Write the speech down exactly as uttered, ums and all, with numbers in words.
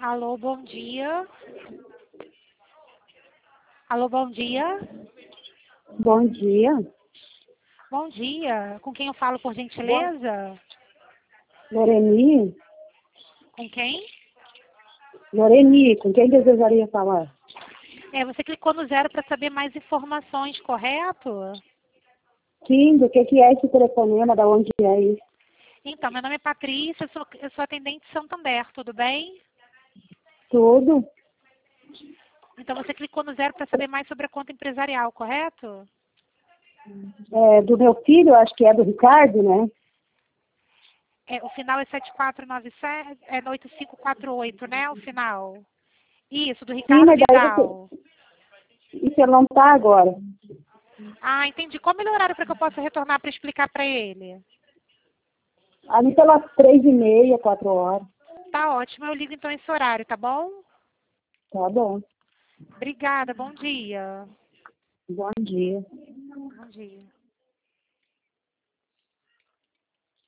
Alô, bom dia. Alô, bom dia. Bom dia. Bom dia. Com quem eu falo, por Bom, gentileza? Loreni? Com quem? Loreni, com quem desejaria falar? É, você clicou no zero para saber mais informações, correto? Sim, do que, que é esse telefonema, da onde é isso? Então, meu nome é Patrícia, eu sou, eu sou atendente de Santander, tudo bem? Tudo? Então, você clicou no zero para saber mais sobre a conta empresarial, correto? É, do meu filho, acho que é do Ricardo, né? É, o final é sete quatro nove sete, é oito cinco quatro oito, né? O final. Isso, do Sim, Ricardo mas daí você, Vidal. isso ele não está agora. Ah, entendi. Qual é o melhor horário para que eu possa retornar para explicar para ele? Ali pelas três e meia, quatro horas. Tá ótimo, eu ligo então esse horário, tá bom? Tá bom. Obrigada, bom dia. Bom dia. Bom dia.